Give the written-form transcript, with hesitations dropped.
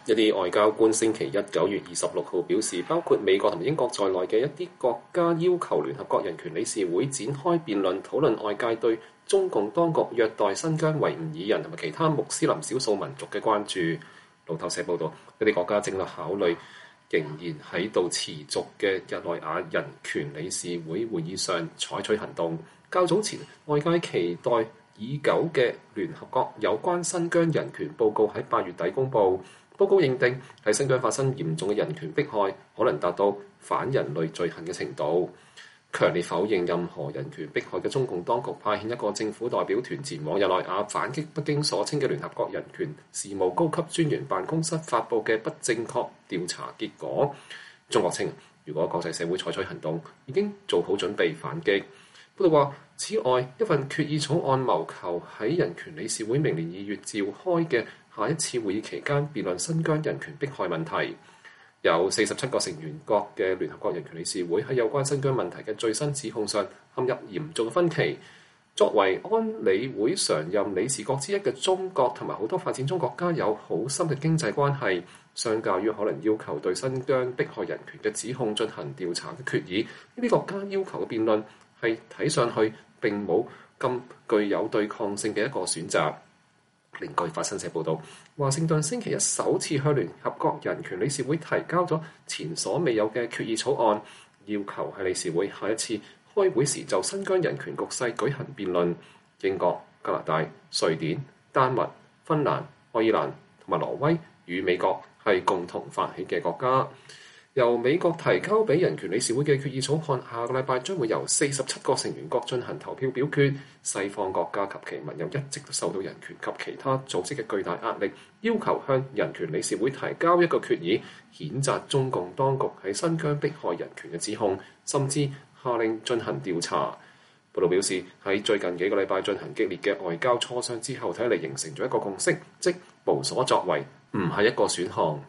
一啲外交官星期一9月26號表示，包括美國同埋英國在內嘅一啲國家要求聯合國人權理事會展開辯論，討論外界對中共當局虐待新疆維吾爾人同埋其他穆斯林少數民族嘅關注。路透社報道，一啲國家正在考慮仍然喺度持續嘅日內瓦人權理事會會議上採取行動。較早前，外界期待已久嘅聯合國有關新疆人權報告喺8月底公佈。報告認定喺新疆發生嚴重嘅人權迫害，可能達到反人類罪行嘅程度，強烈否認任何人權迫害嘅中共當局派遣一個政府代表團前往日內瓦反擊北京所稱嘅聯合國人權事務高級專員辦公室發布嘅不正確調查結果。中國稱，如果國際社會採取行動，已經做好準備反擊。報道話，此外一份決議草案謀求喺人權理事會明年2月召開嘅下一次會議期間辯論新疆人權迫害問題。有47個成員國嘅聯合國人權理事會喺有關新疆問題嘅最新指控上陷入嚴重嘅分歧。作為安理會常任理事國之一嘅中國同埋好多發展中國家有好深嘅經濟關係，相較於可能要求對新疆迫害人權嘅指控進行調查嘅決議，呢啲國家要求嘅辯論係睇上去並冇咁具有對抗性嘅一個選擇。另據法新社報導，華盛頓星期一首次向聯合國人權理事會提交咗前所未有嘅決議草案，要求喺理事會下一次開會時就新疆人權局勢舉行辯論。英國、加拿大、瑞典、丹麥、芬蘭、愛爾蘭同埋挪威與美國係共同發起嘅國家。由美國提交俾人權理事會嘅決議草案，下個禮拜將會由47個成員國進行投票表決。西方國家及其盟友一直都受到人權及其他組織嘅巨大壓力，要求向人權理事會提交一個決議，譴責中共當局喺新疆迫害人權嘅指控，甚至下令進行調查。報道表示，喺最近幾個禮拜進行激烈嘅外交磋商之後，睇嚟形成咗一個共識，即無所作為唔係一個選項。